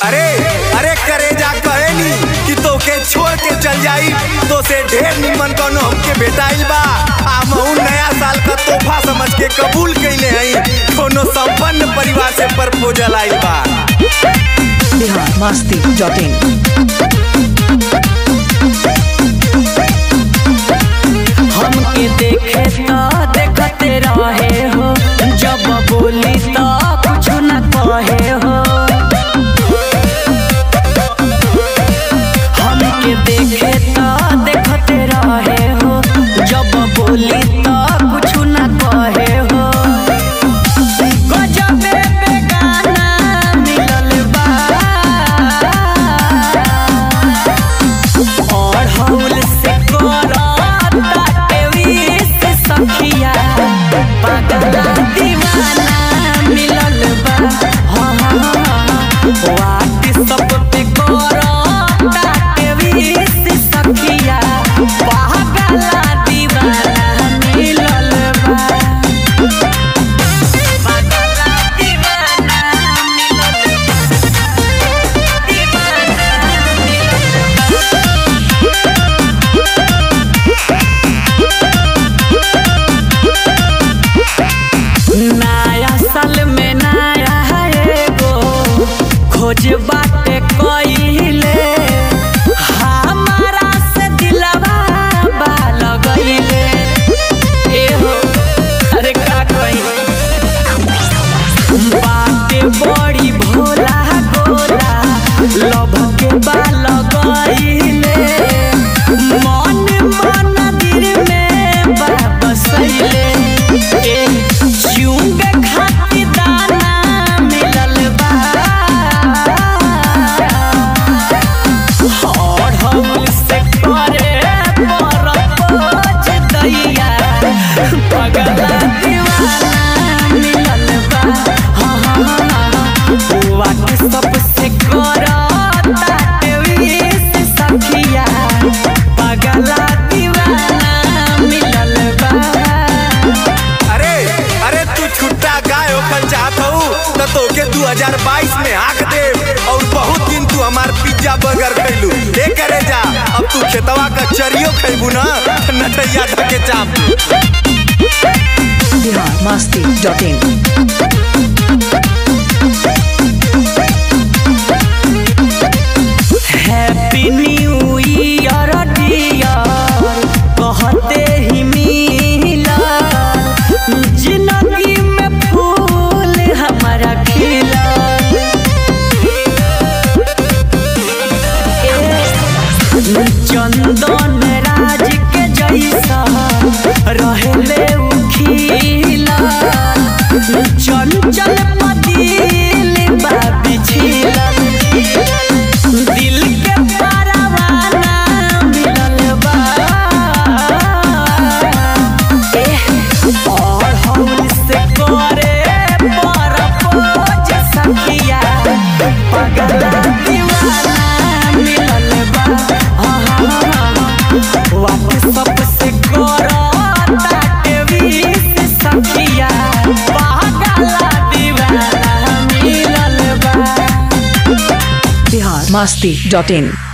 अरे अरे करेजा कहेनी कि तोके छोड़ के चल जाई तो से ढेर निमन कोनो हमके भेटाइल बा। हमहू नया साल का तोहफा समझ के कबूल कइले हई। कोनो संपन्न परिवार से प्रपोजल आइल बा। biharmasti.in हमके देखे तो देखते रहे हो, जब बोली तो कुछ न कहे हो। हमके देखे तो देखते रहे हो, जब बोली तो कुछ न कहे हो। गजबे बेगाना मिलल बा और हौल से सखिया पागला दीवाना मिलल बा। वाटी सब पे सखिया पागला दीवाना मिलल बा। पागला दीवाना नया साल में नया एगो खोज बाटे कइले, हमारा से दिलवा बा लगइले। एहो अरे का कहि बाटे बड़ी भोला गोला लभ के बा लगइले। मन मंदिर में बा बसइले। सबसे सखिया पगला दीवाना मिलल बा। अरे अरे तू छुट्टा गाय होकर चाहत हूँ तो तोके 2022 में आँख दे। और बहुत दिन तू हमार पिज्जा बर्गर खैलू। ए करेजा अब तू खेतवा का चरियो खैबू ना नटैया ढके चाप। biharmasti.in happy new year Deere कहते ही मिला, जिंदगी में फूल हमारा खिला। चंदन राज के जैसा रहले खिला, चंचल पतिल बाबी छिला। दिल के परवाना मिलल बा और हौल से प्रपोज सखिया पगला दीवाना मिलल बा। व्हाट्सएप से सखिया पगला दीवाना मिलल बा। biharmasti.in